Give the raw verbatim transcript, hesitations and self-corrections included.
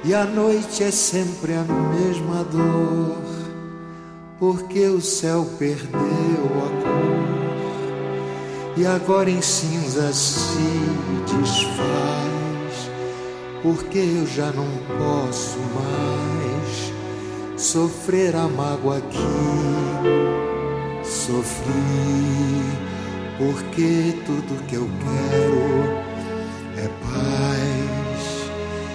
E a noite é sempre a mesma dor, porque o céu perdeu a cor e agora em cinzas se desfaz, porque eu já não posso mais sofrer a mágoa que sofri, porque tudo que eu quero é paz.